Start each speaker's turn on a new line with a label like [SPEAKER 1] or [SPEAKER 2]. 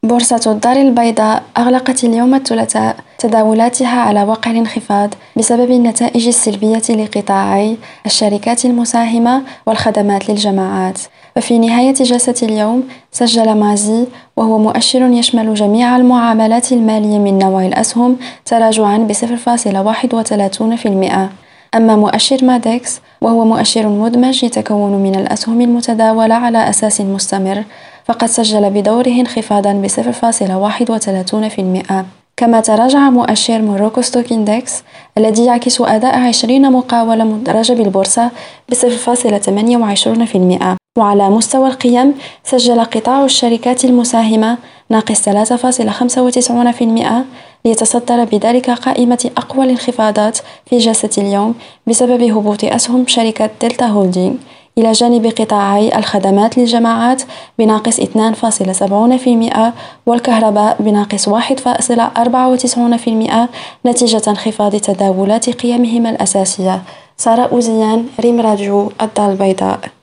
[SPEAKER 1] بورصة الدار البيضاء أغلقت اليوم الثلاثاء تداولاتها على وقع انخفاض بسبب النتائج السلبية لقطاعي الشركات المساهمة والخدمات للجماعات. وفي نهاية جلسة اليوم سجل مازي، وهو مؤشر يشمل جميع المعاملات المالية من نوع الأسهم، تراجعا ب0.31%. أما مؤشر مادكس وهو مؤشر مدمج يتكون من الأسهم المتداولة على أساس مستمر، فقد سجل بدوره انخفاضا ب0.31%. كما تراجع مؤشر موروكو ستوك إندكس الذي يعكس أداء 20 مقاولة مدرجة بالبورصة ب0.28%. وعلى مستوى القيم سجل قطاع الشركات المساهمة ناقص 3.95%، ليتصدر بذلك قائمة أقوى الانخفاضات في جلسة اليوم بسبب هبوط أسهم شركة دلتا هولدينغ، إلى جانب قطاعي الخدمات للجماعات بناقص 2.70%، والكهرباء بناقص 1.94%، نتيجة انخفاض تداولات قيمهما الأساسية. سارة أوزيان، ريم راديو، الدار البيضاء.